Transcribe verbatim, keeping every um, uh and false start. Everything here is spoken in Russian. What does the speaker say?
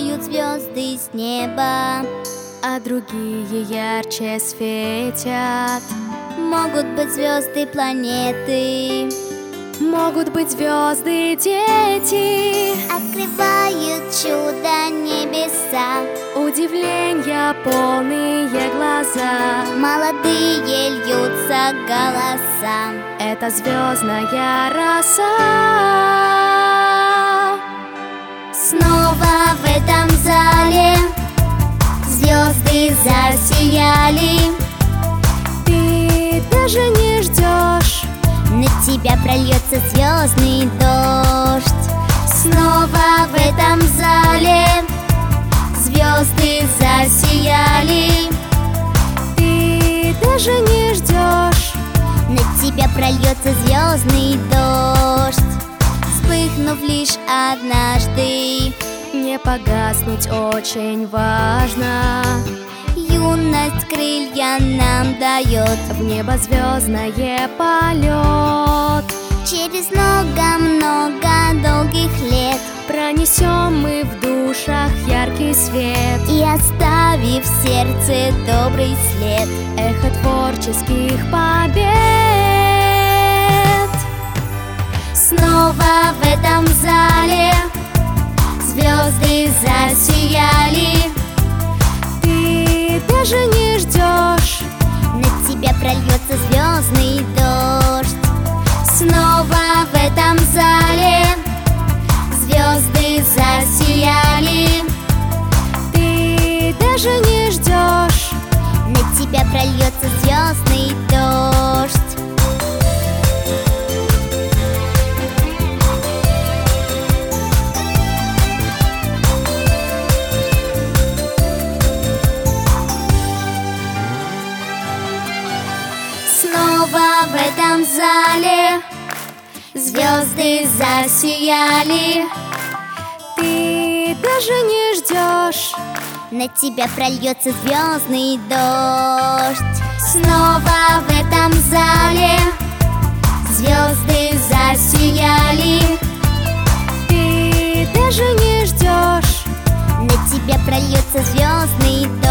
падают звезды с неба, а другие ярче светят. Могут быть звезды планеты, могут быть звезды дети, открывают чудо небеса, удивления полные глаза, молодые льются голоса. Это звездная роса. Снова в этом зале звезды засияли. Ты даже не ждешь, на тебя прольется звездный дождь. Снова в этом зале звезды засияли. Ты даже не ждешь, на тебя прольется звездный дождь. Вспыхнув лишь однажды, не погаснуть очень важно. Юность крылья нам дает, в небо звездное полет. Через много-много долгих лет пронесем мы в душах яркий свет, и оставив в сердце добрый след, эхо творческих побед. Снова в этом зале звезды засияли. Ты даже не ждешь, на тебя прольется звездный дождь. Снова в этом зале звезды засияли. Ты даже не ждешь, на тебя прольется звездный дождь. Снова в этом зале звезды засияли. Ты даже не ждешь, на тебя прольется звездный дождь. Снова в этом зале звезды засияли. Ты даже не ждешь, на тебя прольется звездный дождь.